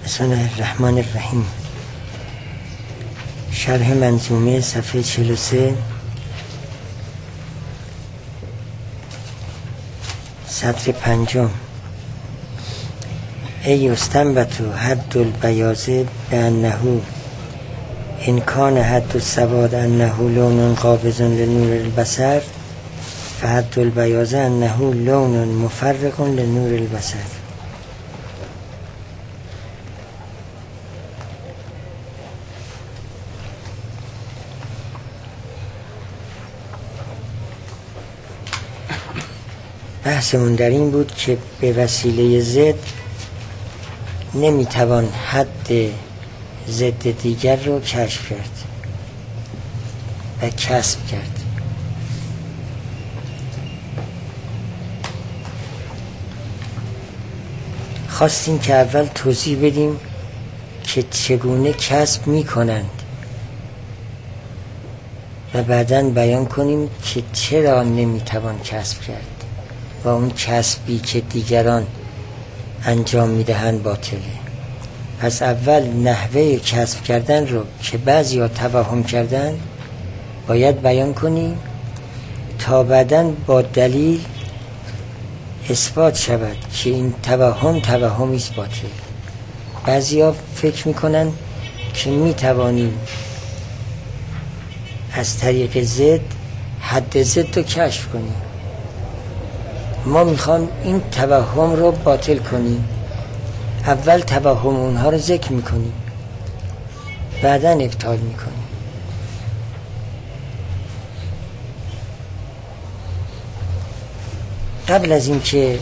بسم الله الرحمن الرحیم. شرح منظومه صفحه 43 سطر 5. ای استنبت حد البیاض بانه ان کان حد السواد انه لون قابض لنور البصر فحد البیاض انه لون مفرق لنور البصر. بحثمون در این بود که به وسیله ضد نمیتوان حد ضد دیگر رو کشف کرد و کسب کرد. خواستیم که اول توضیح بدیم که چگونه کسب میکنند و بعداً بیان کنیم که چرا نمیتوان کسب کرد و اون کسبی که دیگران انجام میدهند باطله. پس اول نحوه کسب کردن رو که بعضی ها توهم کردن باید بیان کنیم تا بعداً با دلیل اثبات شود که این توهمی است باطل. بعضی ها فکر میکنن که میتوانیم از طریق ضد حد ضد رو کشف کنیم. ما میخوام این توهم رو باطل کنیم. اول توهم اونها رو ذکر میکنیم بعداً ابطال میکنیم. قبل از این که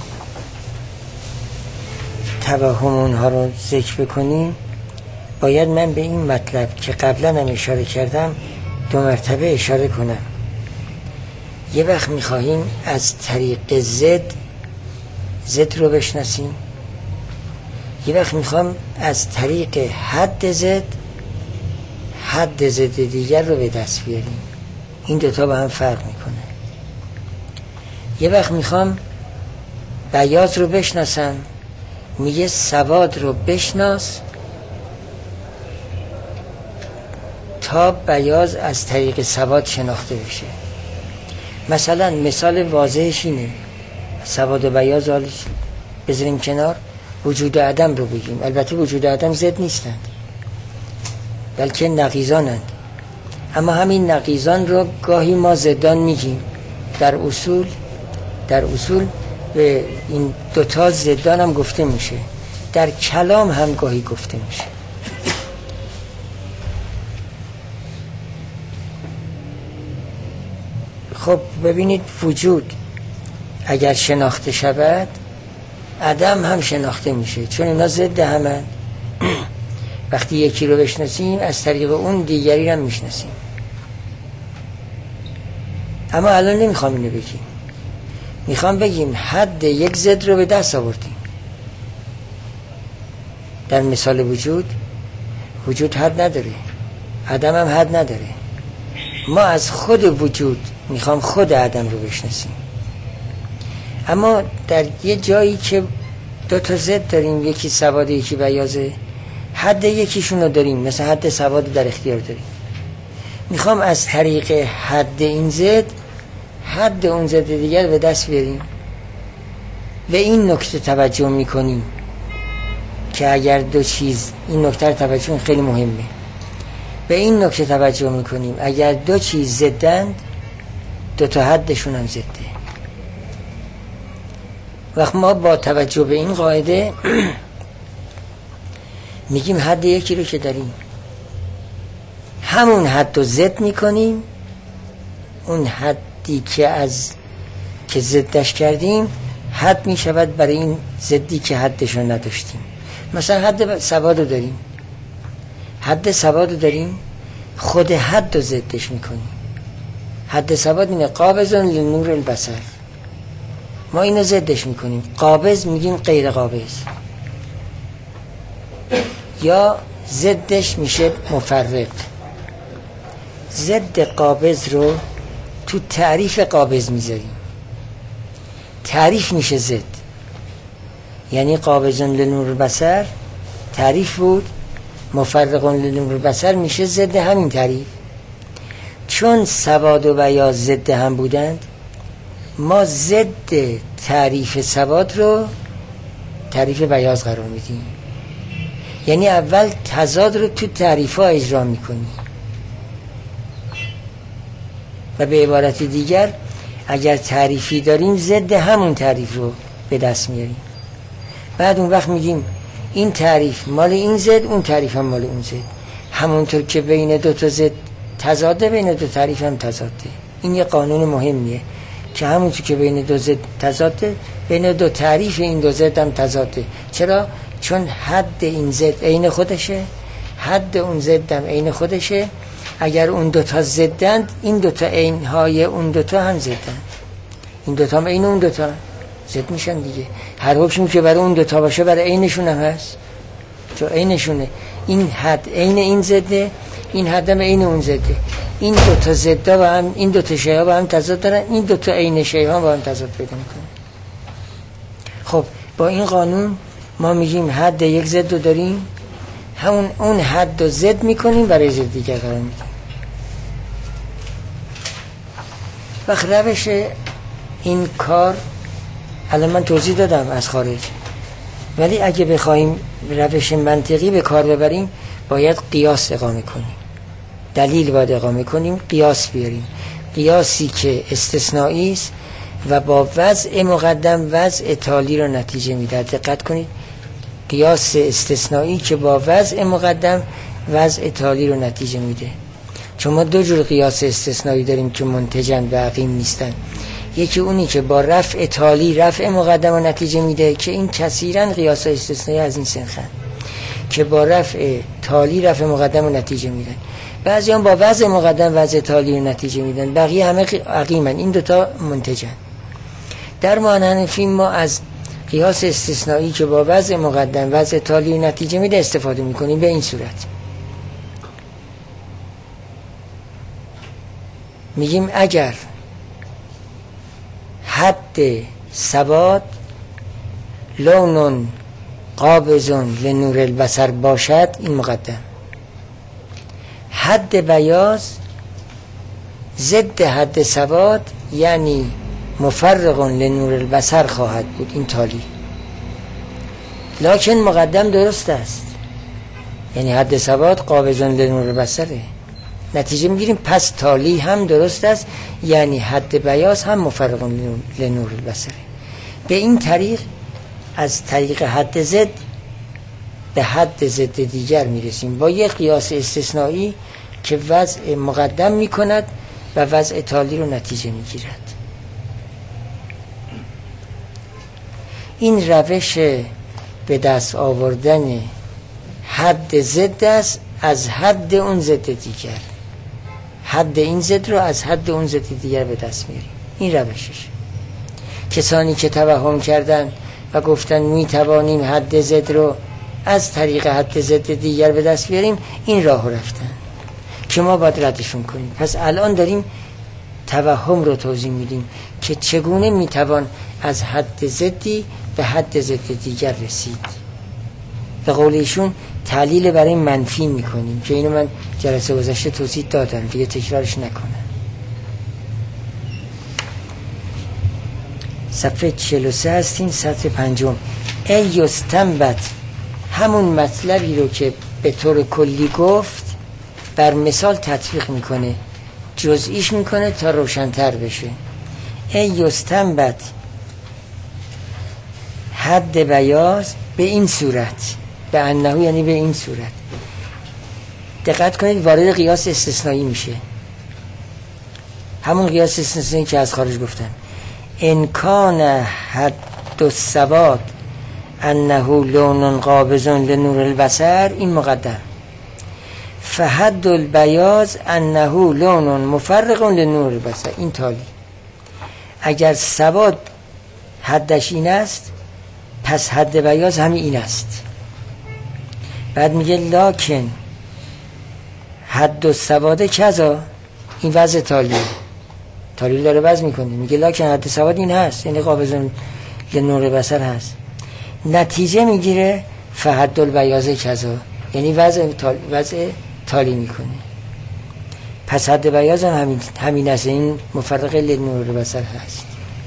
توهم اونها رو ذکر بکنیم باید من به این مطلب که قبلا هم اشاره کردم 2 مرتبه اشاره کنم. یه وقت میخواهیم از طریق ضد رو بشناسیم، یه وقت میخوام از طریق حد ضد دیگر رو به دست بیاریم. این دوتا با هم فرق میکنه. یه وقت میخوام بیاض رو بشناسم، میگه سواد رو بشناس تا بیاض از طریق سواد شناخته بشه. مثلا مثال واضحش اینه، سواد و بیاض حالا بذاریم کنار، وجود عدم رو بگیم. البته وجود عدم ضد نیستند بلکه نقیضانند، اما همین نقیضان رو گاهی ما ضدان میگیم. در اصول به این دوتا ضدان هم گفته میشه، در کلام هم گاهی گفته میشه. خب ببینید، وجود اگر شناخته شود عدم هم شناخته میشه، چون اینا ضد همن. وقتی یکی رو بشناسیم از طریق اون دیگری رو میشناسیم. اما الان نمیخوام اینو بگیم، میخوام بگیم حد یک ضد رو به دست آوردیم. در مثال وجود حد نداره، عدم هم حد نداره. ما از خود وجود میخوام خود عدم رو بشناسیم. اما در یه جایی که 2 تا ضد داریم، یکی سواد یکی بیاضه، حد یکیشون رو داریم، مثلا حد سواد در اختیار داریم، میخوام از طریق حد این ضد حد اون ضد دیگر به دست بیاریم. به این نکته توجه میکنیم که اگر 2 چیز، این نکته رو توجه خیلی مهمه، به این نکته توجه میکنیم اگر 2 چیز ضدند 2 تا حدشون هم ضده. وقت ما با توجه به این قاعده میگیم حد یکی رو که داریم همون حد رو ضد میکنیم، اون حدی که ضدش کردیم حد میشود برای این ضدی که حدشو نداشتیم. مثلا حد سواد رو داریم، خود حد رو ضدش میکنیم. حد سواد اینه قابض لنور البصر، ما اینو ضدش میکنیم. قابض میگیم غیر قابض، یا ضدش میشه مفرق. ضد قابض رو تو تعریف قابض میذاریم، تعریف میشه ضد. یعنی قابض لنور البصر تعریف بود، مفرقون لنور البصر میشه ضد همین تعریف. چون سواد و بیاض ضد هم بودند، ما ضد تعریف سواد رو تعریف بیاض قرار میدیم. یعنی اول تضاد رو تو تعریف ها اجرا میکنیم و به عبارت دیگر اگر تعریفی داریم ضد همون تعریف رو به دست میاریم. بعد اون وقت میگیم این تعریف مال این ضد، اون تعریف هم مال اون ضد. همونطور که بین دو تا ضد تضاده، بین دو تعریف هم تضاده. این یه قانون مهمیه که همونطور که بین دو ضد تضاده، بین دو تعریف این دو ضد هم تضاده. چرا؟ چون حد این ضد عین خودشه، حد اون ضد هم عین خودشه. اگر اون دوتا ضدند، این دوتا عینهای اون دوتا هم ضدند. این دوتا هم عین اون دوتا ضد میشن دیگه. هر حکمی که برای اون دوتا باشه برای عینشون هم هست، چون عینشونه. این حد عین این ضده، این حد هم عین اون ضده. این دوتا ضدا با هم، این دوتا شیء با هم تضاد دارن، این دوتا عین شیء ها با هم تضاد پیدا میکنن. خب با این قانون ما میگیم حد یک ضد رو داریم، همون اون حد رو ضد میکنیم برای ضد دیگر قرار میدیم. وقت روش این کار الان من توضیح دادم از خارج، ولی اگه بخوایم روش منطقی به کار ببریم باید قیاس اقامه کنیم، دلیل باید اقامه کنیم، قیاس بیاریم. قیاسی که استثنایی است و با وضع مقدم وضع تالی رو نتیجه میده. دقت کنید، قیاس استثنایی که با وضع مقدم وضع تالی رو نتیجه میده. چون ما دو جور قیاس استثنایی داریم که منتجن و عقیم نیستن. یکی اونی که با رفع تالی رفع مقدم رو نتیجه میده که این کثیراً قیاس استثنایی از این سنخن که با رفع تالی رفع مقدم رو نتیجه میدن. بعضی هم با وضع مقدم وضع تالی رو نتیجه میدن، بقیه همه عقیمن. این دوتا منتجن. در معنی حنفی ما از قیاس استثنایی که با وضع مقدم وضع تالی رو نتیجه میده استفاده میکنیم به این صورت. میگیم اگر حد سواد لون قابض لنور البصر باشد، این مقدم. حد بیاض ضد حد سواد یعنی مفرق لنور البصر خواهد بود، این تالی. لکن مقدم درست است، یعنی حد سواد قابض لنور البصره. نتیجه میگیریم پس تالی هم درست است، یعنی حد بیاض هم مفرق لنور البصره. به این طریق از طریق حد ضد به حد ضد دیگر میرسیم با یک قیاس استثنایی که وضع مقدم میکند و وضع تالی رو نتیجه میگیرد. این روش به دست آوردن حد ضد است از حد اون ضد دیگر. حد این ضد رو از حد اون ضد دیگر به دست میاریم. این روشش. کسانی که توهم کردن و گفتن میتوانیم حد ضد رو از طریق حد ضد دیگر به دست بیاریم، این راه رفتن که ما باید ردشون کنیم. پس الان داریم توهم رو توضیح میدیم که چگونه میتوان از حد ضدی به حد ضد دیگر رسید. به قول ایشون تعلیل برای منفی میکنیم که اینو من جلسه گذشته توضیح دادم، دیگه تکرارش نکنم. صفحه 43 هستیم، سطر 5. ای یستنبط، همون مطلبی رو که به طور کلی گفت بر مثال تطبیق میکنه، جزئیش میکنه تا روشن‌تر بشه. ای یستنبط حد بیاض به این صورت، به انه یعنی به این صورت. دقت کنید وارد قیاس استثنایی میشه، همون قیاس استثنایی که از خارج گفتن. ان کان حد السواد انه لون قابض لنور البصر، این مقدم. فحد البیاض انه لون مفرق لنور البصر، این تالی. اگر سواد حدش این است پس حد بیاض همین این است. بعد میگه لکن حد السواد کذا، این وضع تالی داره وضع میکنه. میگه لکن حد سواد این هست، یعنی قابض لنور البصر هست. نتیجه میگیره فحد البیاض کذا، یعنی وضع تالی میکنه. پس حد بیاض هم همین است، این مفرق لنور بصر هست.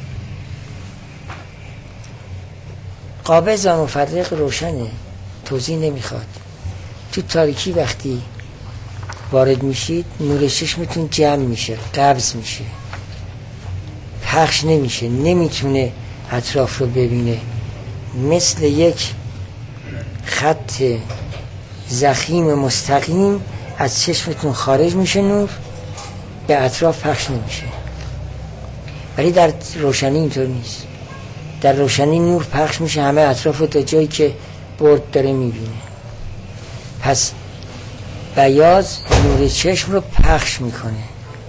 قابض و مفرق روشنه، توضیح نمیخواد. تو تاریکی وقتی وارد میشید نور چشمتون جمع میشه، قبض میشه، پخش نمیشه، نمیتونه اطراف رو ببینه. مثل یک خط ضخیم مستقیم از چشمتون خارج میشه، نور به اطراف پخش نمیشه. ولی در روشنی اینطور نیست. در روشنی نور پخش میشه همه اطراف رو تا جایی که برد داره میبینه. پس بیاض نور چشم رو پخش میکنه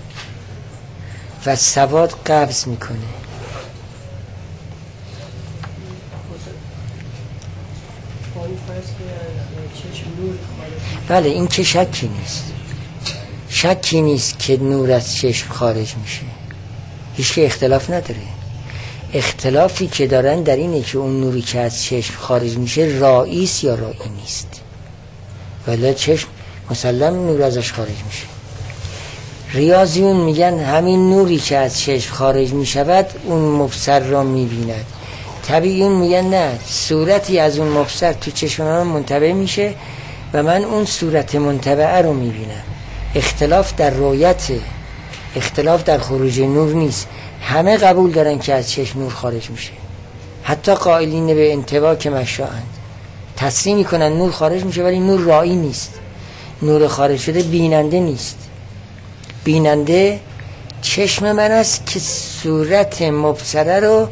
و سواد قبض میکنه. بله، این که شکی نیست که نور از چشم خارج میشه. هیچ که اختلاف نداره. اختلافی که دارن در اینه که اون نوری که از چشم خارج میشه رایی است یا رایی نیست. ولی چشم مسلم نور ازش خارج میشه. ریاضیون میگن همین نوری که از چشم خارج میشود اون مبصر را میبیند. طبیعیون میگن نه، صورتی از اون مبصر تو چشم من منتبه میشه و من اون صورت منتبعه رو میبینم. اختلاف در رؤیت، اختلاف در خروج نور نیست. همه قبول دارن که از چشم نور خارج میشه. حتی قائلین به انطباع که مشاعند تسلیم میکنن نور خارج میشه، ولی نور رایی نیست. نور خارج شده بیننده نیست. بیننده چشم من است که صورت مبصره رو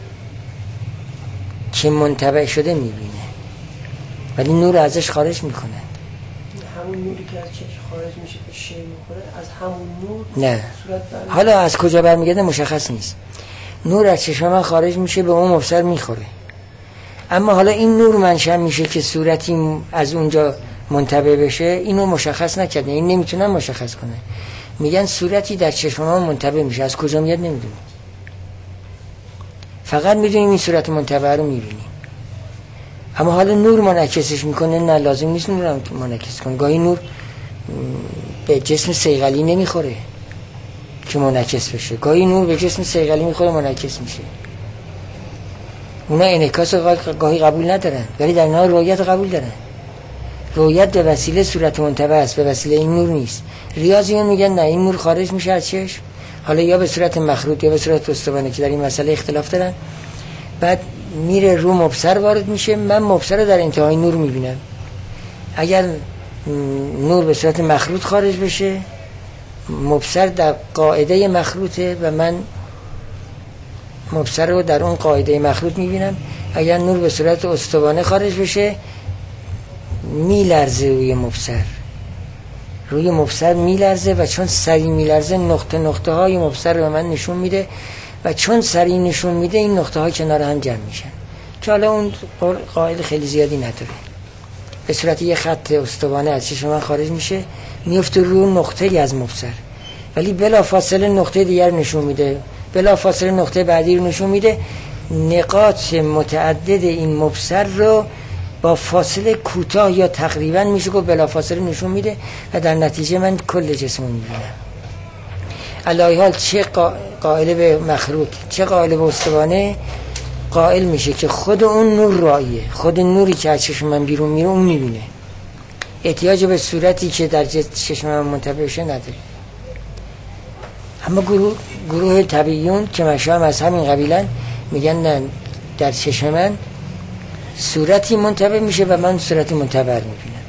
که منتبع شده میبینه، ولی نور ازش خارج میکنه. همون نوری که از چشم خارج میشه به شی میخوره، از همون نور نه. حالا از کجا برمیگرده مشخص نیست. نور از چشم من خارج میشه به اون مبصر میخوره، اما حالا این نور منشأ میشه که صورتی از اونجا منتبع بشه، اینو مشخص نکرده. این نمیتونن مشخص کنه. میگن صورتی در چشم ما منتبع میشه، از کجا میاد نمیدونیم. فقط میدونیم این صورت منتبع رو میبینیم. اما حالا نور منعکسش میکنه؟ نه، لازم نیست نور رو منعکس کنه. گاهی نور به جسم صیقلی نمیخوره که منعکس بشه، گاهی نور به جسم صیقلی میخوره منعکس میشه. اونا انعکاس گاهی قبول ندارن، ولی در نهایت رؤیت قبول دارن. رؤیت به وسیله صورت منتبع است، به وسیله این نور نیست. ریاضیون میگن نه، این نور خارج میشه از چشم، حالا یا به صورت مخروط یا به صورت استوانه که در این مسئله اختلاف دارن. بعد میره رو مبصر وارد میشه، من مبصر رو در انتهای نور میبینم. اگر نور به صورت مخروط خارج بشه، مبصر در قاعده مخروطه و من مبصر رو در اون قاعده مخروط میبینم. اگر نور به صورت استوانه خارج بشه، میلرزه روی مبصر میلرزه و چون سریع میلرزه نقطه نقطه های مبصر رو من نشون میده و چون سریع نشون میده این نقطه ها کنار هم جمع میشن. که حالا اون قاعده خیلی زیادی نداره. به صورت یه خط استوانه از چشم من خارج میشه، میفته روی نقطه‌ای از مبصر، ولی بلا فاصله نقطه دیگر نشون میده، بلا فاصله نقطه بعدی رو نشون میده. نقاط متعدد این مبصر رو با فاصله کوتاه یا تقریبا میشه که بلا فاصله نشون میده و در نتیجه من کل جسم رو میبینم. علی حال چه قائل به مخروط چه قائل به استوانه قائل میشه که خود اون نور راییه، خود نوری که از چشم من بیرون میره اون میبینه، احتیاج به صورتی که در چشم من منتبه بشه نداره. اما گروه طبیعیون که مشام از همین قبیلن میگن نه، در چشم من صورتی منتبه میشه و من صورتی منتبه میبینم.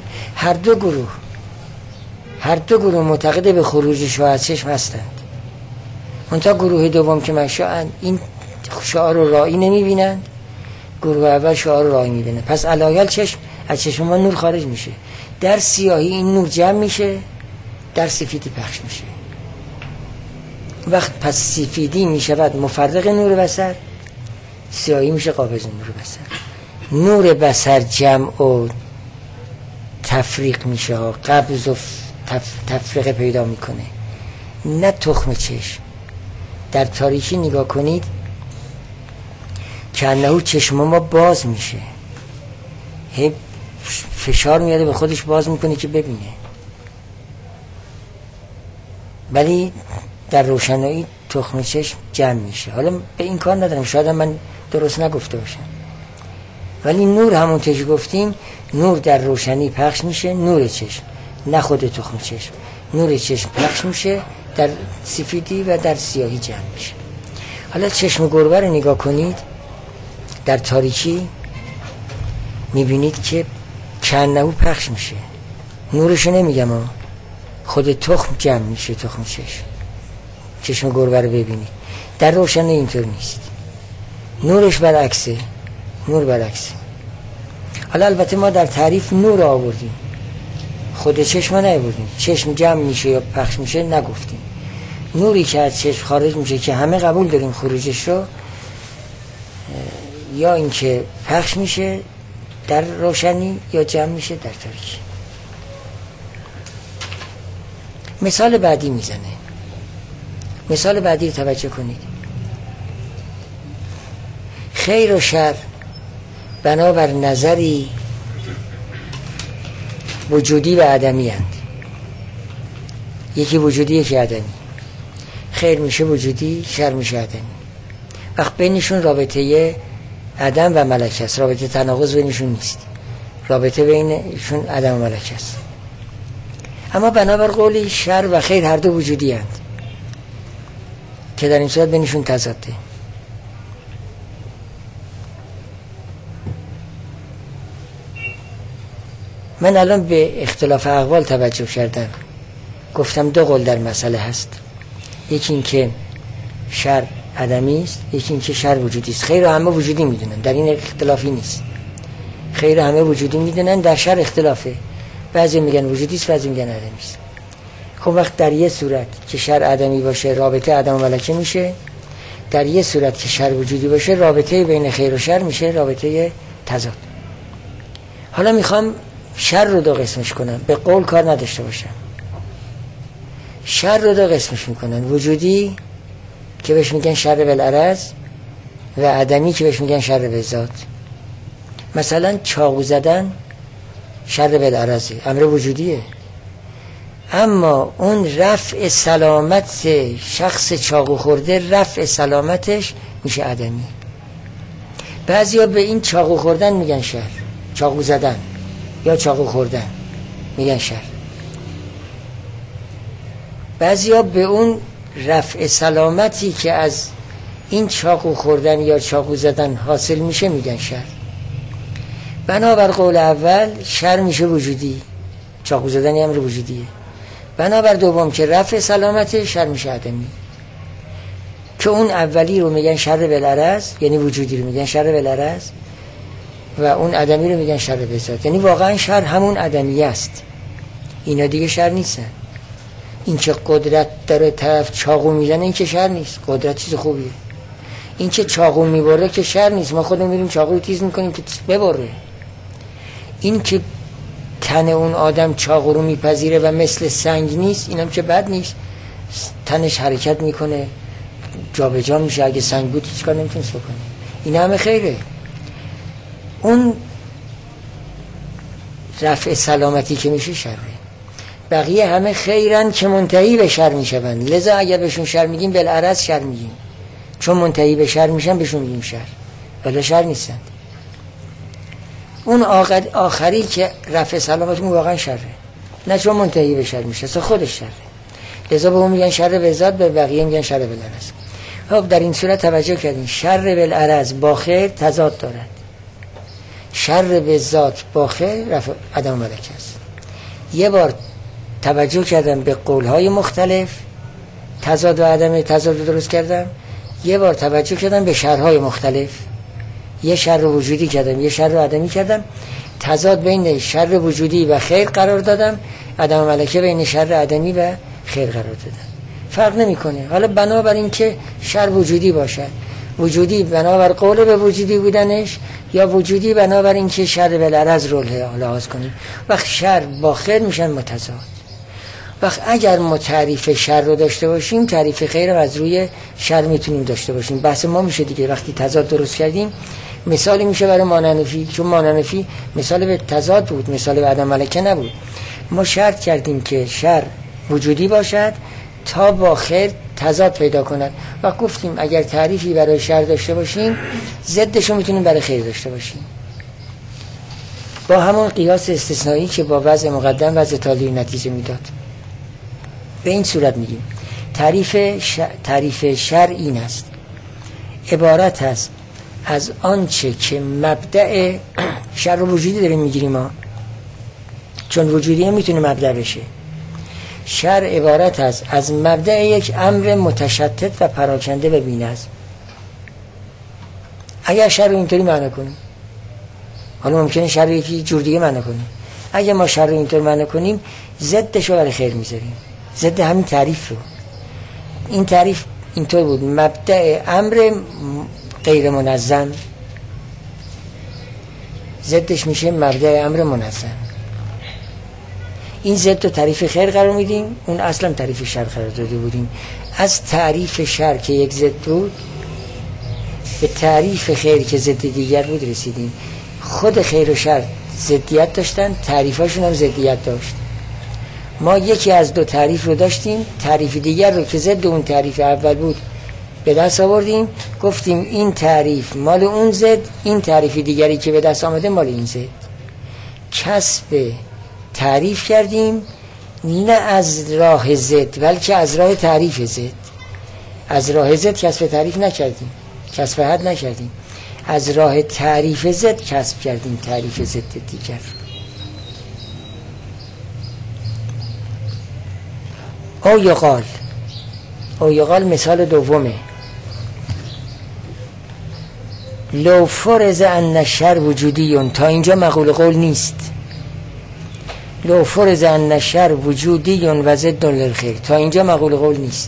هر دو گروه معتقد به خروج شعاع از چشم هستند. منتها گروه دوم که مشاعن این شعاع رو رایی نمیبینند، گروه اول شعاع رو رایی میبینه. پس علایل چشم از چشم ما نور خارج میشه، در سیاهی این نور جمع میشه، در سفیدی پخش میشه. وقت پس سفیدی میشود مفرق نور بصر، سیاهی میشه قابض نور بصر. نور بصر جمع و تفریق میشه، قبض و تفریق پیدا میکنه، نه تخم چشم. در تاریکی نگاه کنید که انه چشم ما باز میشه، فشار میاره به خودش باز میکنه که ببینه. ولی در روشنایی تخم چشم جمع میشه. حالا به این کار ندارم، شاید من درست نگفته باشم، ولی نور همونطور که گفتیم نور در روشنی پخش میشه، نور چشم، نه خود تخم چشم. نور چشم پخش میشه در سفیدی و در سیاهی جمع میشه. حالا چشم گربه رو نگاه کنید، در تاریکی میبینید که کنهو پخش میشه. نورشو نمیگم، خود تخم جمع میشه. تخم چشم گربه رو ببینید، در روشن اینطور نیست، نورش برعکسه. نور برعکسه. حالا البته ما در تعریف نور آوردیم، خود چشم نیاوردیم. چشم جمع میشه یا پخش میشه نگفتیم. نوری که از چشم خارج میشه که همه قبول داریم خروجش رو، یا اینکه پخش میشه در روشنی یا جمع میشه در تاریکی. مثال بعدی میزنه. مثال بعدی رو توجه کنید. خیر و شر بنابر نظری وجودی و عدمی هست. یکی وجودی یکی عدمی. خیر میشه وجودی، شر میشه عدمی. وقت بینشون رابطه عدم و ملکه است. رابطه تناقض بینشون نیست. رابطه بینشون عدم و ملکه است. اما بنابر قولی شر و خیر هر دو وجودی هست که در این صورت بینشون تضاده. من الان به اختلاف اقوال توجه کردم. گفتم دو قول در مسئله هست. یکی این که شر عدمی است، یکی این که شر وجودی است. خیر همه وجودی میدونن، در این اختلافی نیست. خیر همه وجودی میدونن، در شر اختلافه. بعضی میگن وجودی است، بعضی میگن عدمی است. خب وقت در یه صورت که شر عدمی باشه رابطه عدم و ملکه میشه، در یه صورت که شر وجودی باشه رابطه بین خیر و شر میشه رابطه تضاد. حالا میخوام شر رو دو قسمش کنم، به قول کار نداشته باشم. شر رو دو قسمش میکنن، وجودی که بهش میگن شر بالعرض و عدمی که بهش میگن شر بالذات. مثلا چاقو زدن شر بالعرضه، امر وجودیه، اما اون رفع سلامت شخص چاقو خورده، رفع سلامتش میشه عدمی. بعضیا به این چاقو خوردن میگن شر، چاقو زدن یا چاقو خوردن میگن شر. بعضیا به اون رفع سلامتی که از این چاقو خوردن یا چاقو زدن حاصل میشه میگن شر. بنابر قول اول شر میشه وجودی، چاقو زدن امر وجودیه. بنابر دوم که رفع سلامت، شر میشه عدمی. که اون اولی رو میگن شر بالعرض، یعنی وجودی رو میگن شر بالعرض، و اون عدمی رو میگن شر بالذات. یعنی واقعا شر همون عدمی است، اینا دیگه شر نیستن. این که قدرت داره طرف چاقو میزنه این که شر نیست، قدرت چیز خوبیه. این که چاقو میبره که شر نیست، ما خودمون میریم چاقو رو تیز میکنیم که ببره. این که تن اون آدم چاقو رو میپذیره و مثل سنگ نیست، اینم که بد نیست، تنش حرکت میکنه، جا به جا میشه، اگه سنگ بود هیچ کار نمیتونست بکنه. این همه خیره. اون رفع سلامتی که میشه شره. بقیه همه خیرن که منتهی به شر میشون، لذا اگر بهشون شر میگیم بالعرض شر میگیم، چون منتهی به شر میشن بهشون میگیم شر، ولی شر نیستند. اون آخری که رفع سلامت اون واقعا شره، نه چون منتهی به شر میشه، اصلا خودش شره، لذا به اون میگن شر بالذات، به بقیه میگن شر بالعرض. خب در این صورت توجه کردین شر بالعرض با خیر تضاد دارد، شر بالذات با خیر رفع عدم ملکه است. یه بار توجه کردم به قولهای مختلف، تضاد و عدم تضاد درست کردم. یه بار توجه کردم به شرهای مختلف، یه شر وجودی کردم یه شر عدمی کردم، تضاد بین شر وجودی و خیر قرار دادم، عدم ملکه بین شر عدمی و خیر قرار دادم. فرق نمیکنه. حالا بنابر این که شر وجودی باشد، وجودی بنابر قول به وجودی بودنش، یا وجودی بنابر این که شر بالعرض رو لحاظ کنیم، وقت شر با خیر میشن متضاد. وقت اگر ما تعریف شر رو داشته باشیم، تعریف خیر رو از روی شر میتونیم داشته باشیم. بحث ما میشه دیگه، وقتی تضاد درست کردیم مثالی میشه برای ماننفی، چون ماننفی مثال به تضاد بود، مثال به عدم ملکه نبود. ما شرط کردیم که شر وجودی باشد تا با خیر تضاد پیدا کند و گفتیم اگر تعریفی برای شر داشته باشیم ضدشو میتونیم برای خیر داشته باشیم، با همون قیاس استثنایی که با وضع مقدم وضع تالی نتیجه میداد. به این صورت میگیم تعریف شر این است، عبارت است از آنچه که مبدأ شر رو وجودی داریم میگیریم ما، چون وجودی هم میتونه مبدأ بشه. شر عبارت است از مبدأ یک امر متشتت و پراکنده به بی‌نظم. اگر شر رو اینطوری معنی کنیم، حالا ممکنه شر رو یکی جور دیگه معنی کنیم، اگر ما شر رو اینطور معنی کنیم ضدش رو برای خیر میذاریم، ضد همین تعریف رو. این تعریف اینطور بود، مبدأ امر غیر منظم ضدش میشه مبدأ امر منظم. این ضد رو تعریف خیر قرار میدیم، اون اصلا تعریف شر قرار داده بودیم. از تعریف شر که یک ضد بود به تعریف خیر که ضد دیگر بود رسیدیم. خود خیر و شر ضدیت داشتن، تعریفاشون هم ضدیت داشت. ما یکی از دو تعریف رو داشتیم، تعریف دیگر رو که ضد اون تعریف اول بود به دست آوردیم، گفتیم این تعریف مال اون ضد، این تعریف دیگری که به دست آمده مال این ضد. کسب تعریف کردیم نه از راه ضد بلکه از راه تعریف ضد. از راه ضد کسب تعریف نکردیم، کسب حد نکردیم، از راه تعریف ضد کسب کردیم تعریف ضد دیگر. او یقال مثال دومه. لو فرض ان الشر وجودی، تا اینجا مقول قول نیست. لو فرض ان الشر وجودی و ضد للخیر، تا اینجا مقول قول نیست.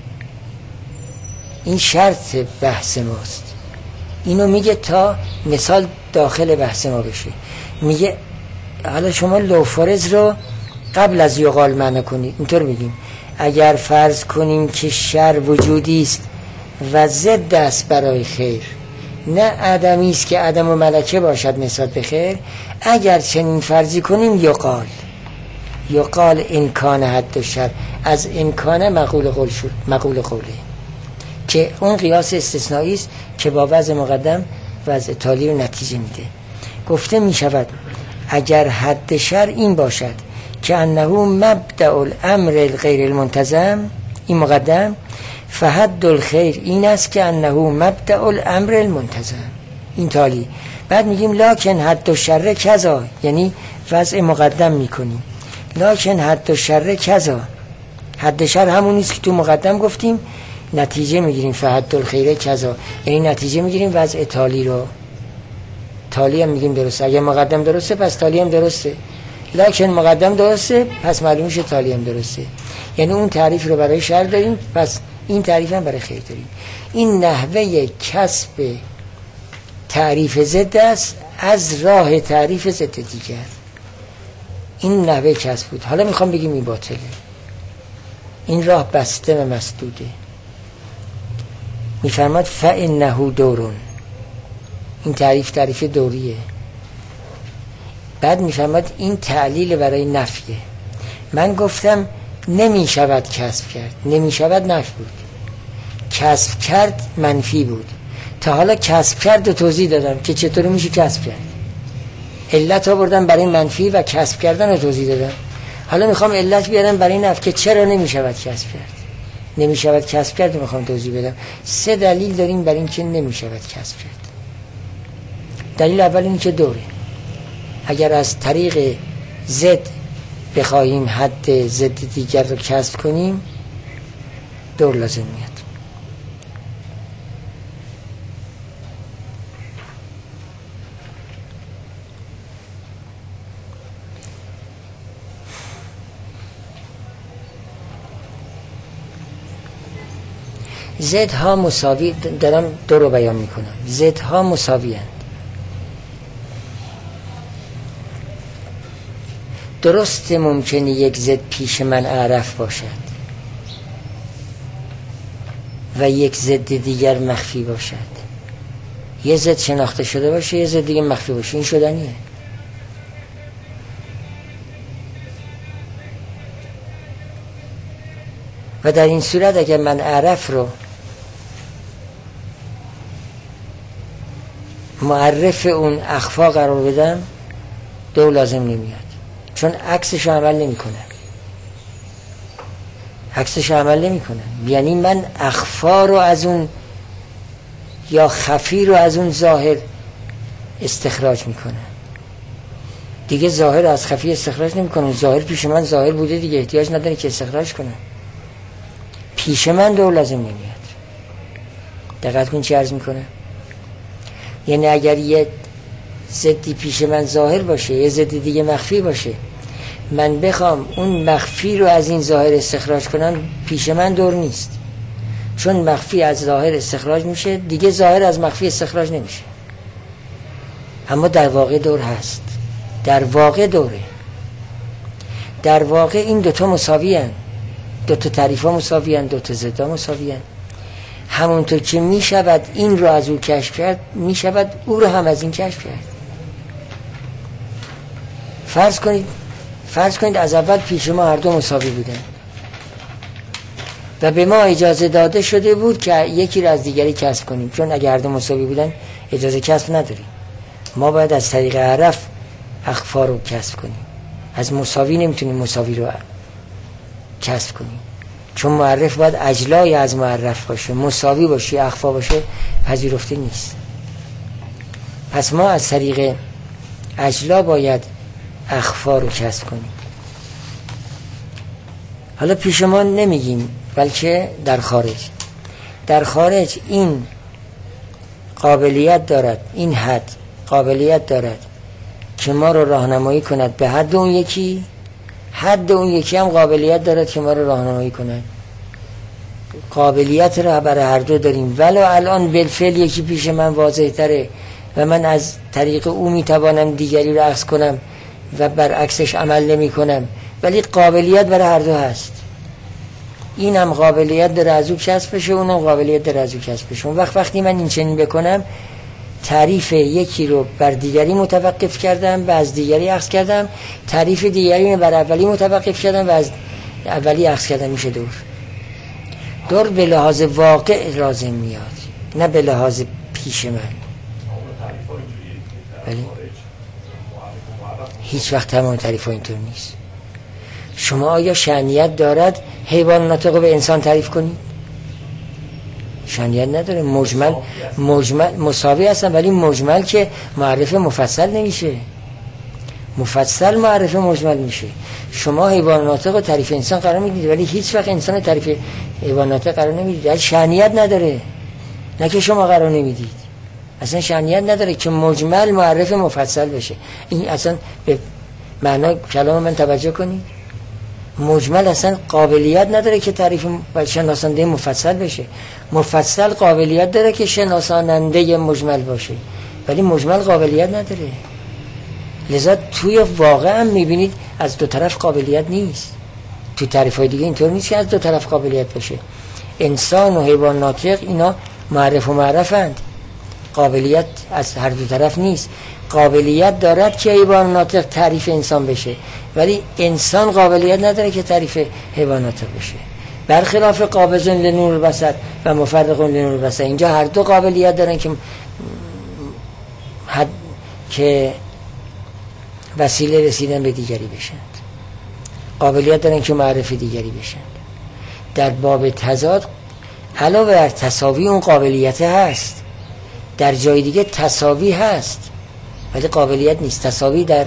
این شرط بحث ماست، اینو میگه تا مثال داخل بحث ما بشه. میگه حالا شما لو فرض رو قبل از یقال معنی کنید. اینطور میگیم اگر فرض کنیم که شر وجودی است و ضد است برای خیر، نه عدمی است که عدم و ملکه باشد نسبت به خیر، اگر چنین فرضی کنیم یقال امکان حد شر، از امکانه مقول قول شد، مقول قوله، که اون قیاس استثنایی است که با وضع مقدم وضع تالی رو نتیجه میده. گفته میشود اگر حد شر این باشد که انه مبدأ الامر الغیر المنتظم، این مقدم، فحد الخیر این است که انه مبدأ الامر المنتظم، این تالی. بعد میگیم لکن حد الشر کذا، یعنی وضع مقدم میکنیم، لکن حد الشر کذا، حد شر همون نیست که تو مقدم گفتیم، نتیجه میگیریم فحد الخیر کذا، یعنی نتیجه میگیریم وضع تالی رو. تالی هم میگیم درسته، اگر مقدم درسته پس تالی هم درسته، لکن مقدم درسته پس معلوم میشه تالی هم درسته. یعنی اون تعریف رو برای شر داریم، پس این تعریف هم برای خیر داریم. این نحوه کسب تعریف ضد است از راه تعریف ضد دیگر. این نحوه کسب بود. حالا میخوام بگیم این باطله، این راه بسته و مسدوده. میفرماد فإنه دورون، این تعریف دوریه. بعد میفرماد این تعلیل برای نفیه. من گفتم نمیشود کسب کرد، نمیشود نفی بود، کسب کرد منفی بود. تا حالا کسب کرد و توضیح دادم که چطور میشه کسب کرد، علت آوردم برای منفی و کسب کردن رو توضیح دادم. حالا میخوام علت بیارم برای نفی که چرا نمیشود کسب کرد. نمیشود کسب کرد رو میخوام توضیح بدم. 3 دلیل داریم برای این که نمیشود کسب کرد. دلیل اول این که دوره، اگر از طریق ضد بخواهیم حد ضد دیگر رو کسب کنیم دور لازم میاد. ضدها مساوی، دارم دو رو بیان میکنم، ضدها مساوی هستند. درست ممکنه یک ضد پیش من اعرف باشد و یک ضد دیگر مخفی باشد، یه ضد شناخته شده باشه، یه ضد دیگه مخفی باشه. این شدنیه. و در این صورت اگر من عرف رو معرف اون اخفا قرار بدم، دو لازم نمیاد، چون عکسش عمل نمیکنه. عکسش عمل نمیکنه یعنی من اخفا رو از اون یا خفی رو از اون ظاهر استخراج میکنه. دیگه ظاهر از خفی استخراج نمیکنه. ظاهر پیش من ظاهر بوده دیگه، احتیاج نداره که استخراج کنه. پیش من دو لازم نمیاد. دقت کن چی عرض میکنه. یعنی اگر یه ضدی پیش من ظاهر باشه، یه ضد دیگه مخفی باشه، من بخوام اون مخفی رو از این ظاهر استخراج کنم، پیش من دور نیست، چون مخفی از ظاهر استخراج میشه، دیگه ظاهر از مخفی استخراج نمیشه. اما در واقع دور هست. در واقع دوره. در واقع این دوتا مساوی هن. دوتا تعریف ها مساوی هن، دوتا ضد ها مساوی هن. همونطور که میشود این رو از او کشف کرد، میشود او رو هم از این کشف کرد. فرض کنید از اول پیش ما هر دو مساوی بودن و به ما اجازه داده شده بود که یکی رو از دیگری کسب کنیم، چون اگر هر دو مساوی بودن اجازه کسب نداریم. ما باید از طریق عرف اخفا رو کسب کنیم. از مساوی نمیتونیم مساوی رو کسب کنیم، چون معرف باید اجلای از معرف باشه. مساوی باشه اخفا باشه پذیرفته نیست. پس ما از طریق اجلا باید اخفا رو کسب کنیم. حالا پیش ما نمیگیم، بلکه در خارج این قابلیت دارد، این حد قابلیت دارد که ما رو راهنمایی کند به حد اون یکی، حد اون یکی هم قابلیت دارد که ما رو راهنمایی کند. قابلیت رو برای هر دو داریم، ولو الان بالفعل یکی پیش من واضح تره و من از طریق او میتوانم دیگری رو عکس کنم و برعکسش عمل نمی کنم، ولی قابلیت برای هر دو هست. این هم قابلیت داره از او کسب بشه، اون هم قابلیت داره از او کسب بشه. اون وقتی من این چنین بکنم، تعریف یکی رو بر دیگری متوقف کردم و از دیگری عکس کردم، تعریف دیگری رو بر اولی متوقف کردم و از اولی عکس کردم. میشه دور به لحاظ واقع لازم میاد، نه به لحاظ پیش من. ولی هیچ وقت تمام تعریف ها اینطور نیست. شما آیا شأنیت دارد حیوان ناطق رو به انسان تعریف کنید؟ شأنیت نداره. مجمل مساوی هستن، ولی مجمل که معرف مفصل نمیشه. مفصل معرف مجمل میشه. شما حیوان ناطق رو تعریف انسان قرار میدید، ولی هیچ وقت انسان تعریف حیوان ناطق قرار نمیدید. شأنیت نداره. نه که شما قرار نمیدید، اصلا شأنیت نداره که مجمل معرف مفصل بشه. این اصلا به معنای کلام من توجه کنید. مجمل اصلا قابلیت نداره که تعریف شناسنده مفصل بشه. مفصل قابلیت داره که شناساننده مجمل باشه، ولی مجمل قابلیت نداره. لذا توی واقع هم میبینید از دو طرف قابلیت نیست. تو تعریف‌های دیگه اینطور نیست که از دو طرف قابلیت باشه. انسان و حیوان ناطق اینا معرف و معرفند، قابلیت از هر دو طرف نیست. قابلیت دارد که حیوان ناطق تعریف انسان بشه، ولی انسان قابلیت نداره که تعریف حیوان ناطق بشه. برخلاف قابض لنور البصر و مفرق لنور البصر، اینجا هر دو قابلیت دارن که وسیله رسیدن به دیگری بشند. قابلیت دارن که معرف دیگری بشند. در باب تضاد علاوه بر تساوی اون قابلیت هست، در جای دیگه تساوی هست ولی قابلیت نیست. تساوی در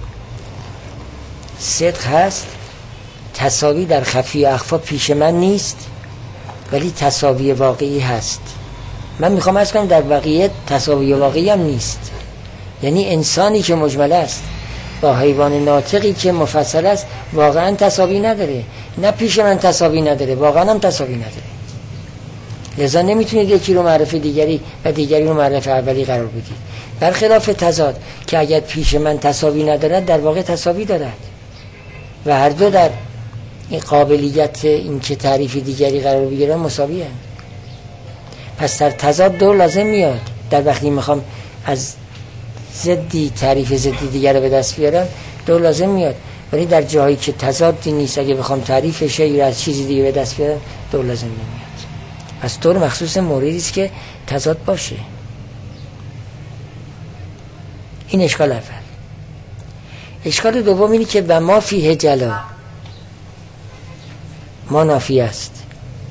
صدق هست، تساوی در خفی و اخفا پیش من نیست، ولی تساوی واقعی هست. من میخوام عرض کنم در واقعیت تساوی واقعی هم نیست. یعنی انسانی که مجمل است با حیوان ناطقی که مفصل است واقعا تساوی نداره. نه پیش من تساوی نداره، واقعا هم تساوی نداره. لذا نمیتونید یکی رو معرف دیگری و دیگری رو معرف اولی قرار بدید. برخلاف تضاد که اگر پیش من تساوی ندارد، در واقع تساوی دارد و هر دو در این قابلیت این که تعریف دیگری قرار بگیرن مساوی هست. پس در تضاد دو لازم میاد. در وقتی میخوام از ضدی تعریف ضدی دیگر رو به دست بیارم دو لازم میاد، ولی در جایی که تضادی نیست اگه بخوام تعریف شیء رو از چیزی دیگه به دست بیارم دو لازم نمیاد. پس طور مخصوص موردی است که تضاد باشه. این اشکال اول. اشکال دوم اینه که و ما فیه جلا، ما نافی است.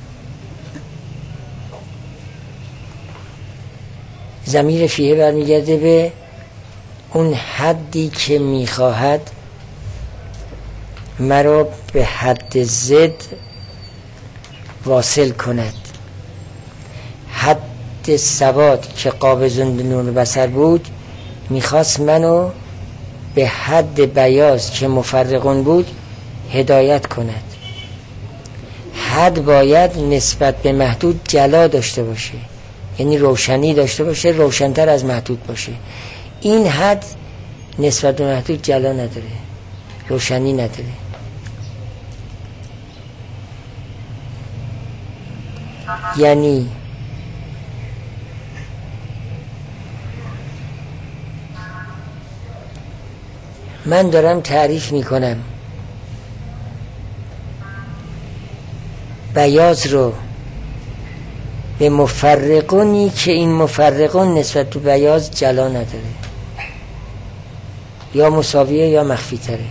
ضمیر فیه برمیگرده به اون حدی که میخواهد مرا به حد زد واصل کند. حد سواد که قابضون به نور بصر بود میخواست منو به حد بیاض که مفرقون بود هدایت کند. حد باید نسبت به محدود جلا داشته باشه، یعنی روشنی داشته باشه، روشن‌تر از محدود باشه. این حد نسبت به محدود جلا نداره، روشنی نداره. یعنی من دارم تعریف میکنم بیاض رو به مفرقونی که این مفرقون نسبت به بیاض جلا نداره، یا مساویه یا مخفی تره.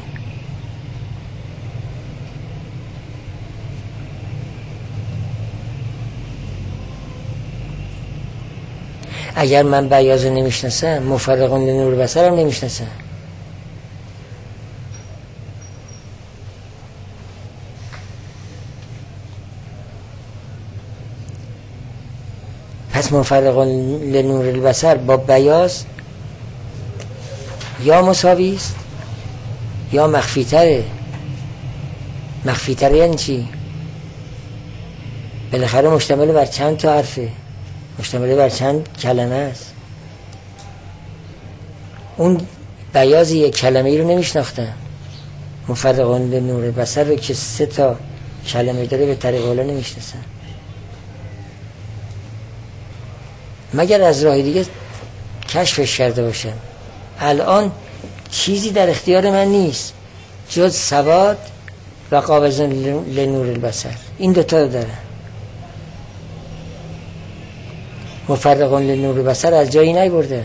اگر من بیاض رو نمیشناسم مفرقون لنور بصر هم نمیشناسم. پس مفرقون لنور البصر با بیاض یا مساوی است یا مخفی تره. مخفی تره یعنی چی؟ بالاخره مشتمل بر چند تا حرفه، مشتمل بر چند کلمه است. اون بیاض یک کلمه ای رو نمیشناختن، مفرقون لنور البصر رو که 3 تا کلمه داره به طریق اولا نمیشناسن، مگر از راه دیگه کشفش کرده باشن. الان چیزی در اختیار من نیست جز سواد و قابضون لنور البصر، این دوتا رو داره. مفرقون لنور البصر از جایی نیبرده.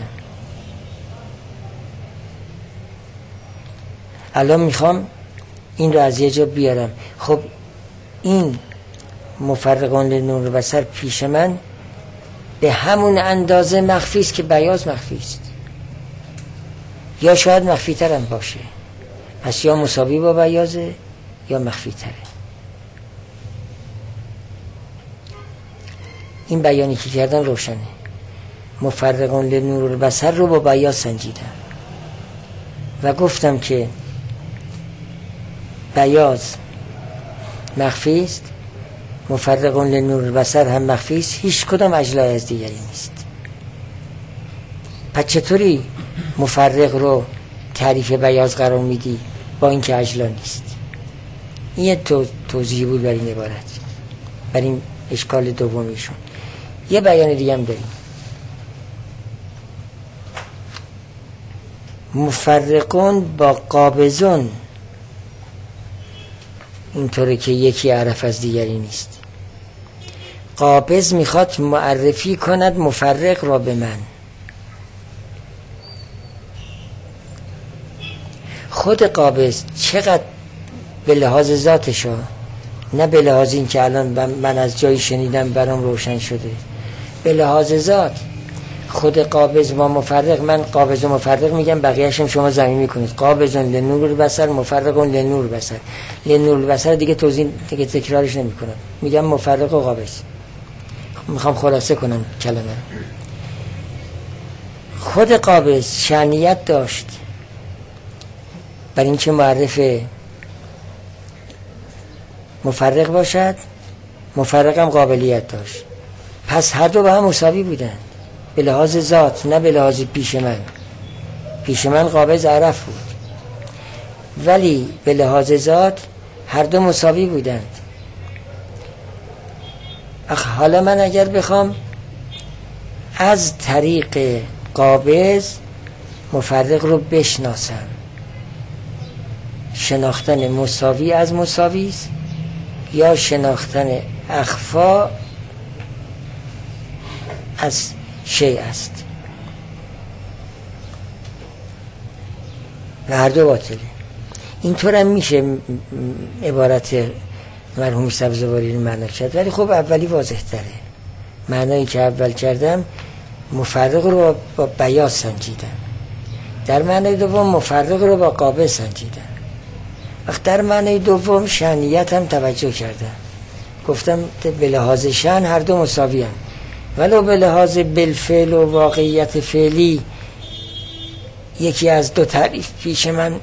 الان میخوام این رو از یه جا بیارم. خب این مفرقون لنور البصر پیش من به همون اندازه مخفی است که بیاض مخفی است، یا شاید مخفی تر هم باشه. پس یا مساوی با بیاضه یا مخفی تره. این بیانی که کردن روشنه. مفرقون لنور البصر رو با بیاض سنجیدم و گفتم که بیاض مخفی است، مفرقون لنور البصر هم مخفی است، هیچ کدام اجلای از دیگری نیست. پس چطوری مفرق رو تعریف بیاض قرار میدی با اینکه اجلا نیست؟ این یه توضیح بود بر این عبارت، بر این اشکال دومیشون. یه بیان دیگه هم داریم. مفرقون با قابضون اینطوره که یکی عرف از دیگری نیست. قابض میخواد معرفی کند مفرق را به من. خود قابض چقدر به لحاظ ذاتشا، نه به لحاظ این که الان من از جایی شنیدم برام روشن شده، به لحاظ ذات خود قابض با مفرق، من قابض و مفرق میگم، بقیه‌اش هم شما زمین میکنید. قابضون لنور البصر، مفرقون لنور البصر. لنور البصر دیگه توضیح دیگه تکرارش نمیکنم، میگم مفرق و قابض. میخوام خلاصه کنم کلمه رو. خود قابض شأنیت داشت بر این که معرف مفرق باشد، مفرق هم قابلیت داشت. پس هر دو با هم مساوی بودند به لحاظ ذات، نه به لحاظ پیش من. پیش من قابض عرف بود، ولی به لحاظ ذات هر دو مساوی بودند. حالا من اگر بخوام از طریق قابض مفرق رو بشناسم. شناختن مساوی از مساوی است یا شناختن اخفا از شیء است و هر دو باطله. اینطور هم میشه عبارت مرحوم سبزواری رو معنا کرد، ولی خب اولی واضح تره. معنایی که اول کردم مفرق رو با بیاض سنجیدم، در معنای دوم مفرق رو با قابض سنجیدم. وقت در معنای دوم شأنیت هم توجه کردم، گفتم به لحاظ شأن هر دو مساوی هم، ولو به لحاظ بالفعل و واقعیت فعلی یکی از دو تعریف پیش من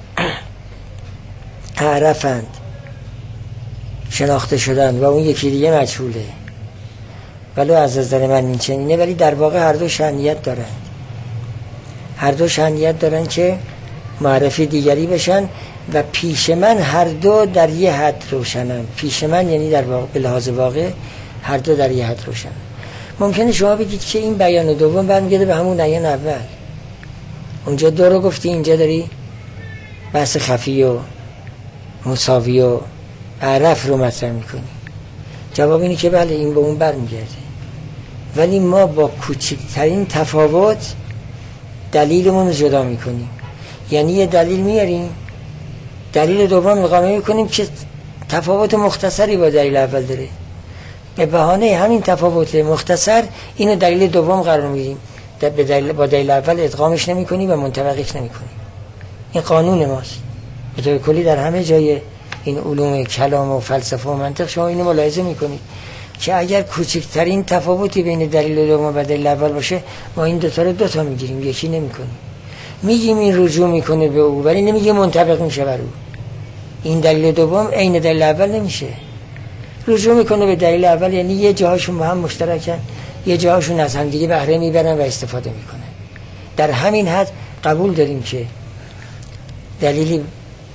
اعرفند، شناخته شدن، و اون یکی دیگه مجهوله. ولو از نظر من این چنینه، ولی در واقع هر دو شأنیت دارند، هر دو شأنیت دارن که معرفی دیگری بشن و پیش من هر دو در یه حد روشنن. پیش من یعنی در واقع به لحاظ واقع هر دو در یه حد روشنن. ممکنه شما بگید که این بیان دوم برمیگرده به همون بیان اول، اونجا دو رو گفتی، اینجا داری بحث خفی و مساوی و اعرف رو مطرح میکنی. جواب اینه که بله این به اون برمیگرده، ولی ما با کوچکترین تفاوت دلیلمون رو جدا میکنیم. یعنی یه دلیل میاریم، دلیل دوم اقامه میکنیم که تفاوت مختصری با دلیل اول داره، به بهانه همین تفاوت مختصر اینو دلیل دوم قرار میدیم، با دلیل اول ادغامش نمیکنیم و منطبقش نمیکنیم. این قانون ماست به طور کلی در همه جای این علوم کلام و فلسفه و منطق. شما اینو ملاحظه میکنید که اگر کوچکترین تفاوتی بین دلیل دوم و دلیل اول باشه، ما این دوتا رو دوتا میگیریم، یکی نمیکنیم. میگیم این رجوع میکنه به او، ولی نمیگیم منطبق میشه بر او. این دلیل دوم عین دلیل اول نمیشه. رجوع میکنه به دلیل اول یعنی یه جاهاشون با هم مشترکن، یه جاهاشون از هم دیگه بهره میبرن و استفاده میکنن. در همین حد قبول داریم که دلیلی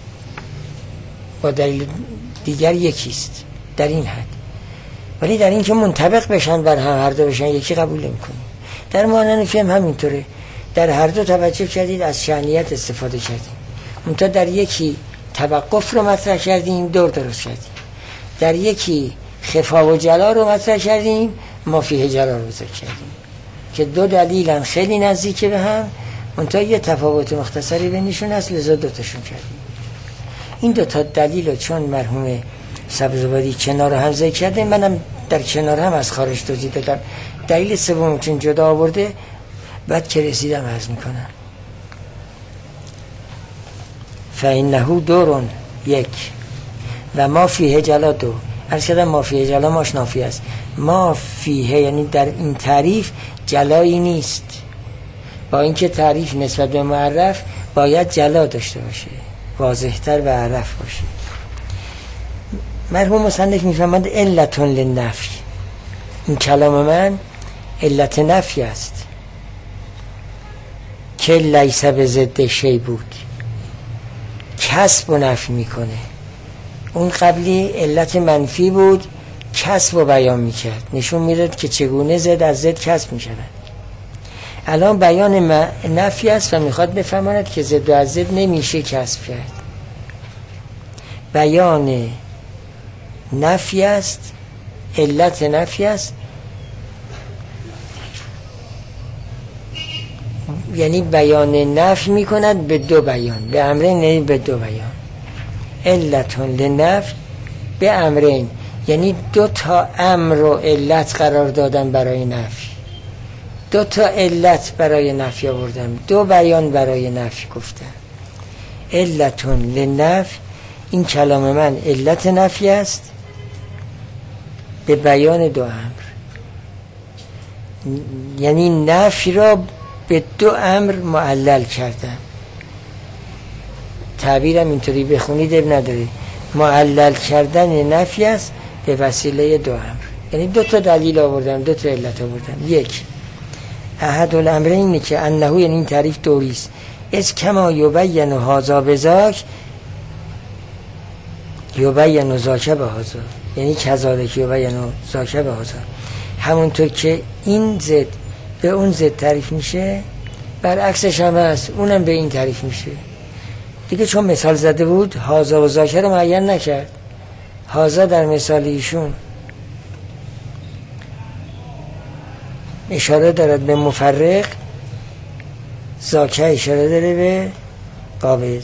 با دلیل دیگر یکیست در این حد، ولی در این که منطبق بشن بر هم هر دو بشن یکی قبول نمی‌کنیم. در مانند فهم همینطوره، در هر دو توجه کردید از شأنیت استفاده کردیم، منتها در یکی توقف رو مطرح کردیم، دور درست کردیم. در یکی خفا و جلا رو مطرح کردیم، ما فیه جلا رو ذکر کردیم که دو دلیلن خیلی نزدیک به هم، منتها یه تفاوت مختصری بینشون هست، لذا دوتاشون کردیم. این دو تا دلیل رو چون مرحوم سبزواری کنار هم ذکر کرده، منم در کنار هم از خارج توضیح دادم. دلیل سوم چون جدا آورده، بعد که رسیدم عرض میکنم. فإنه دورون یک و ما فیه جلا دو. عرض کردم ما فیه جلا ماش نافی است. ما فیه یعنی در این تعریف جلایی نیست، با اینکه تعریف نسبت به معرف باید جلا داشته باشه، واضح‌تر و عرف باشه. مرحوم مصنف میفهمند علتون للنفی، این کلام من علت نفی است که لیس به ضد شی بود، کسب و نفی میکنه. اون قبلی علت منفی بود، کسب و بیان میکرد، نشون میداد که چگونه ضد از ضد کسب میشود. الان بیان نفی است و میخواد بفهماند که ضد و از ضد نمیشه کسب کرد. بیان نفی است، علت نفی است، یعنی بیان نفی میکند به دو بیان، به امرین یعنی به دو بیان. علتون لنفی به امرین یعنی دو تا امر و علت قرار دادن برای نفی، دو تا علت برای نفی آوردم، دو بیان برای نفی گفتم. علتون لنفی، این کلام من علت نفی است به بیان دو امر، یعنی نفی را به دو امر معلل کردم. تعبیرم اینطوری بخونید اب نداره، معلل کردن نفی است به وسیله دو امر، یعنی دو تا دلیل آوردم، دو تا علت آوردم. یک، احد الامرین اینه که انه، یعنی این تعریف دوری است، از کما یبین هذا بذاک یبین ذاک بهذا، یعنی کذالک یبین ذاک بهذا، همونطور که این ضد به اون ضد تعریف میشه، برعکسش هم هست، اونم به این تعریف میشه دیگه. چون مثال زده بود هازا و ذاکر رو معین نکرد. هازا در مثال ایشون اشاره دارد به مفرق، ذاکر اشاره داره به قابض.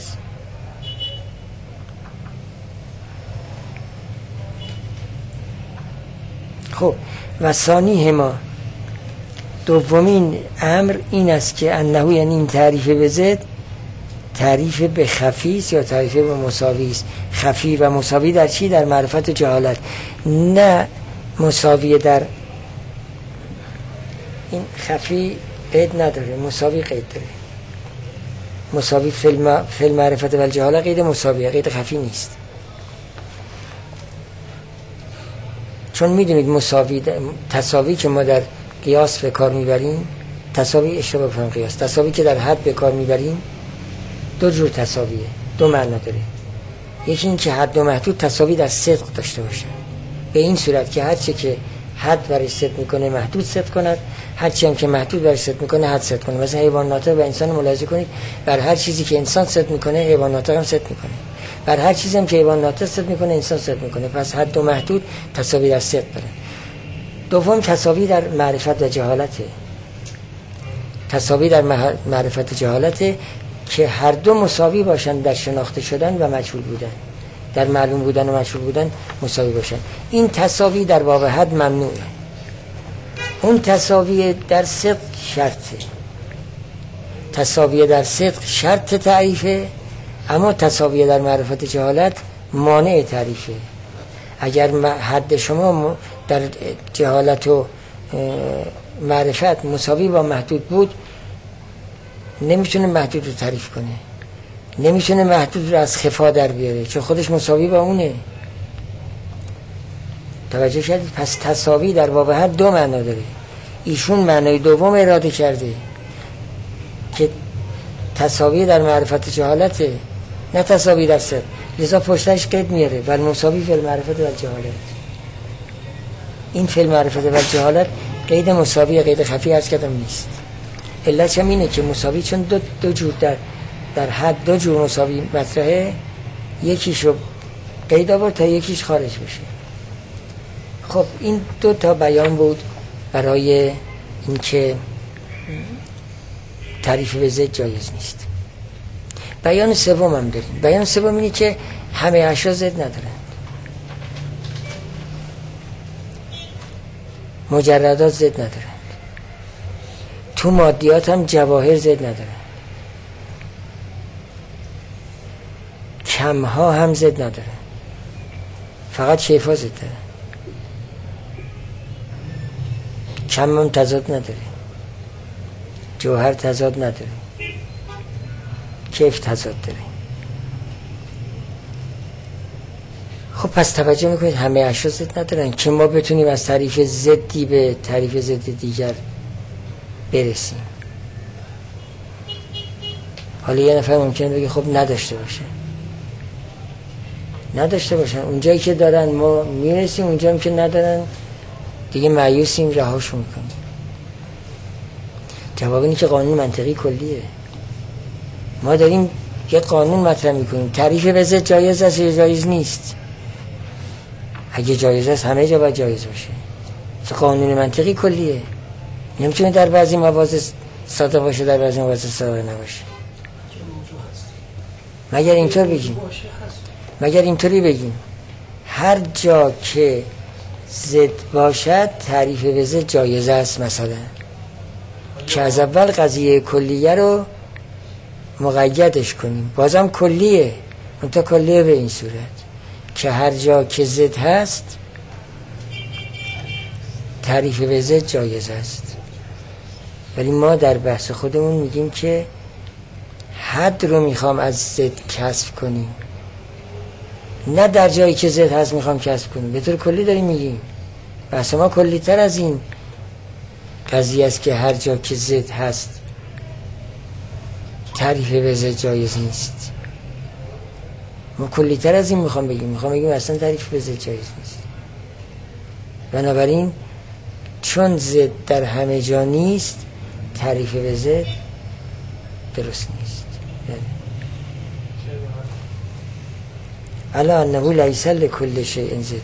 خب و ثانی ما، دومین امر این است که انه، یعنی این تعریف به ضد، تعریف به خفی است یا تعریف به مساوی است. خفی و مساوی در چی؟ در معرفت و جهالت. نه مساوی در این خفی قید نداره، مساوی قید داره. مساوی فی المعرفت و الجهاله قید مساویه، قید خفی نیست. چون میدونید مساوی تساوی که ما در قیاس به کار میبریم، تساوی اشتباه بفهم قیاس، تساوی که در حد به کار میبریم دو جور تساویه، دو معنا داره. یکی این که حد و محدود تساوی در صدق داشته باشه، به این صورت که هر چی که حد برای صدق میکنه محدود صدق کند، هر چی هم که محدود برای صدق میکنه حد صدق کنه. مثلا حیوان ناطق و انسان ملاحظه کنید، بر هر چیزی که انسان صدق میکنه حیوان ناطق هم صدق میکنه، بر هر چیزی هم که حیوان ناطق صدق میکنه انسان صدق میکنه. پس حد و محدود تساوی در صدق داره. دوم تساوی در معرفت و جهالته. تساوی در معرفت و جهالته که هر دو مساوی باشن در شناخته شدن و مجهول بودن، در معلوم بودن و مجهول بودن مساوی باشن. این تساوی در باب حد ممنوعه. اون تساوی در صدق شرطه. تساوی در صدق شرط تعریفه، اما تساوی در معرفت جهالت مانع تعریفه. اگر حد شما در جهالت و معرفت مساوی با محدود بود، نمیتونه محدود رو تعریف کنه، نمیتونه محدود رو از خفا در بیاره، چون خودش مساوی با اونه. توجه کردید؟ پس تساوی در باب حد دو معنا داره. ایشون معنای دوم اراده کرده که تساوی در معرفت جهالته، نه تساوی در صدق. لذا پشتش قید میاره ولی مساوی فی المعرفت و الجهالت. این فی المعرفت و الجهالت قید مساوی، قید خفی عرض کردم نیست. علتش هم اینه که مساوی چون دو جور در حد دو جور مساوی مطرحه، یکیشو قید آورد تا یکیش خارج بشه. خب این دو تا بیان بود برای اینکه تعریف به ضد جایز نیست. بیان سوم هم داریم. بیان سوم اینه که همه اشیا ضد ندارند. مجردات ضد ندارند. تو مادیات هم جواهر ضد ندارند. کمها هم ضد ندارند. فقط شیفا ضد دارند. کم هم تضاد نداره، جوهر تضاد نداره، کیف تضاد داره. خب پس توجه میکنید همه اشیا ضد ندارن که ما بتونیم از تعریف ضدی به تعریف ضد دیگر برسیم. حالا یه نفر ممکنه بگه خب نداشته باشن اونجایی که دارن ما میرسیم، اونجایی که ندارن دیگه مایوسیم، رهاشون میکنیم. جواب اینه که قانون منطقی کلیه. ما داریم یه قانون مطرح میکنیم، تعریف به ضد جایز است یا جایز نیست. اگه جایز است همه جا باید جایز باشه. قانون منطقی کلیه. نمیتونه در بعضی مواضع صادق باشه، در بعضی مواضع صادق نباشه. مگر اینطوری بگیم هر جا که ضد باشد تعریف به ضد جایز است، مثلا که از اول قضیه کلیه رو مقیدش کنیم، بازم کلیه، منتها کلیه به این صورت که هر جا که ضد هست تعریف به ضد جایز است. ولی ما در بحث خودمون میگیم که حد رو میخوام از ضد کسب کنیم، نه در جایی که ضد هست میخوام کسب کنیم. به طور کلی داریم میگیم. بحث ما کلی تر از این قضیه است که هر جا که ضد هست تعریف به ضد جایز نیست. ما کلی تر از این میخوام بگیم اصلا تعریف به ضد جایز نیست. بنابراین چون ضد در همه جا نیست تعریف به ضد درست نیست. الا انه لیس لکل شیء ضد.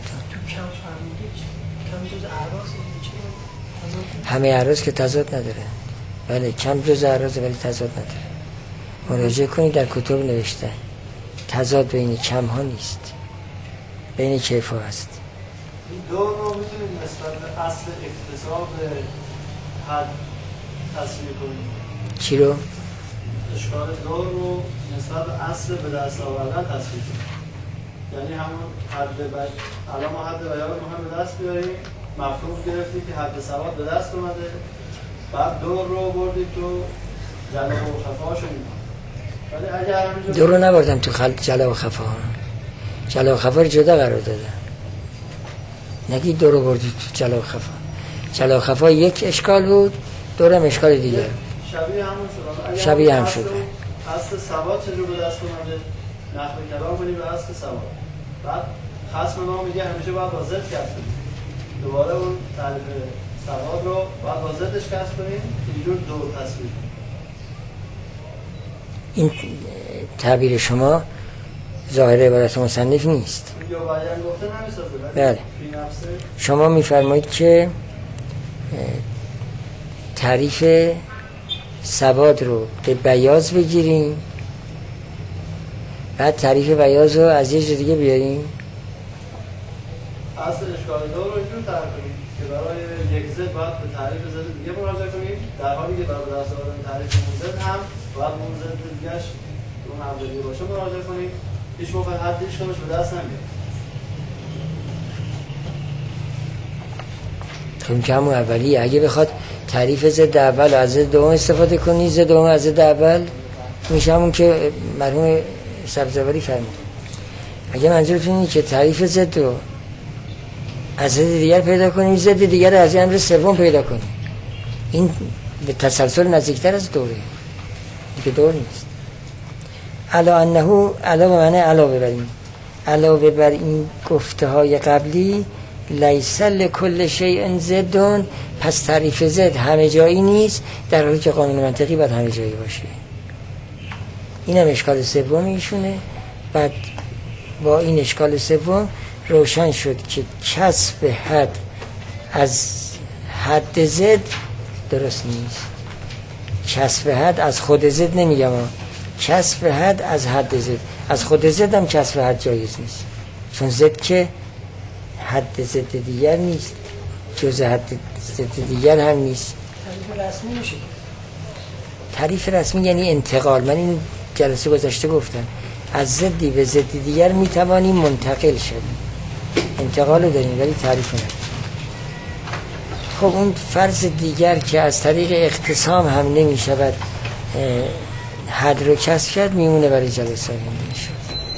همه اعراض که تضاد نداره. بله کم جز اعراض ولی تضاد نداره. مراجعه کنید در کتب نوشته تضاد بین کم ها نیست، بین کیف ها هست. این دو رو میتونید نسبت به اصل اکتساب حد تصویر کنید. چی رو؟ اشکال دو رو نسبت به اصل به دست آوردن تصویر کنید. یعنی همون حد الان ما حد بیان رو هم به دست بیاریم، مفهوم گرفتیم که حد ثبات به دست اومده، بعد دور رو بردید تو جلو و خفاشو میکنم. ولی اگر همینجا دور رو نبردم تو جلو و خفا. جلو و خفا رو جدا قرار داده. نگید دور رو بردید تو جلو و خفا. جلو و خفا یک اشکال بود، دورم اشکال دیگر. شبیه همون شد. شبیه هم شد. اصل ثبات چجور به دست اومده؟ نحو کلام کنیم به اصل ثبات. بعد خصم ما میگه همیشه باید با ضد کسب کنیم. دوباره اون تعریف ثبات رو باید با ضدش کسب کنیم، اینجور دور تصویر کنیم. این تعبیر شما ظاهر عبارت مصنف نیست. یا بیان گفته نمیسازه. بله. شما میفرمایید که تعریف ثبات رو به بیاض بگیریم، بعد تعریف بیاض رو از یه جای دیگه بیاریم. اصل اشکال دو رو اینجور تعریف کنیم که برای یک ضد باید به تعریف ضد دیگه مراجعه کنیم، در حالی که برای دست آوردن تعریف ضد هم باید اون ضد دیگه‌اش اون همزدی باشه مراجعه کنیم. هیچ موقع حدش کنش به دست نمیاد. خب که همون اولیه. اگه بخواد تعریف ضد اول از ضد دوم استفاده کنی، ضد دوم از ضد اول میشه همون که مرحوم سبزواری فرمود. اگه منظورتون اینه که تعریف ضد رو از ضد دیگر پیدا کنیم، ضد دیگر رو از امر سوم پیدا کنیم، این به تسلسل نزدیکتر از دوره دیگه، دور نیست. علا انه علاوه معنی علاوه بر این، علاوه بر این گفته های قبلی لیس لکل شیء ضد، پس تعریف ضد همه جایی نیست، در حالی که قانون منطقی باید همه جایی باشه. اینم اشکال سوم ایشونه. بعد با این اشکال سوم روشن شد که کسب حد از حد ضد درست نیست. کسب حد از خود ضد نمیگم، کسب حد از حد ضد. از خود ضد هم کسب حد جایز نیست، چون ضد که حد ضد دیگر نیست، جز حد ضد دیگر هم نیست. تعریف رسمی میشه. تعریف رسمی یعنی انتقال. من این جلسه گذشته گفتم از ضدی به ضد دیگر میتوانیم منتقل شدیم، انتقال داریم ولی تعریف نداریم. خب اون فرض دیگر که از طریق اختصام هم نمیشود حد رو کسب کرد میمونه برای جلسه آینده.